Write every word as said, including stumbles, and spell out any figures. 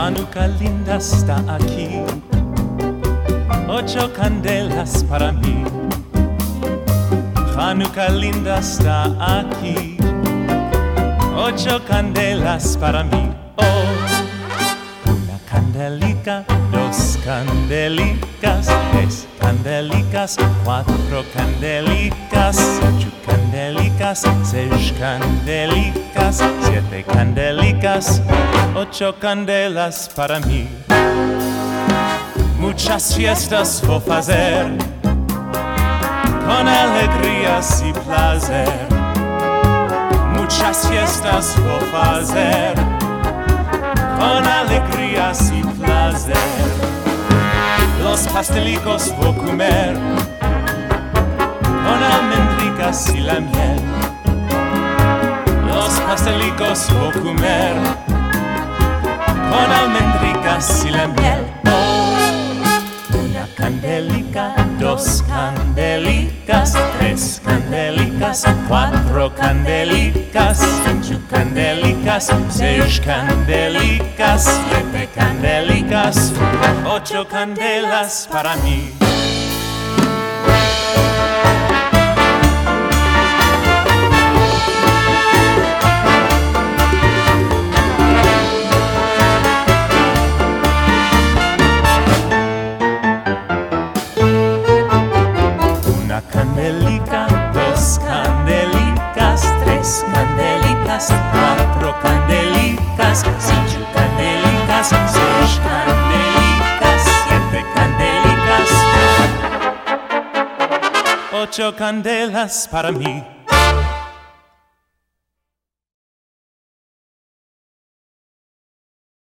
Hanukkah linda está aquí, ocho candelas para mí. Hanukkah linda está aquí, ocho candelas para mí. Oh, una candelica, dos candelicas, tres candelicas, cuatro candelicas, ocho candelicas, seis candelicas, siete candelicas, ocho candelas para mí. Muchas fiestas voy a fazer, con alegrías y placer. Muchas fiestas voy a fazer, con alegrías y placer. Los pastelicos voy a comer, con almendricas y la miel. Los pastelicos voy a comer, con almendricas y la miel. Una candelica, dos candelicas, tres candelicas, cuatro candelicas, ocho candelicas, seis candelicas, siete candelicas, ocho candelas para mí. Candelica, dos candelicas, tres candelicas, cuatro candelicas, cinco candelicas, seis candelicas, siete candelicas, ocho candelas para mí.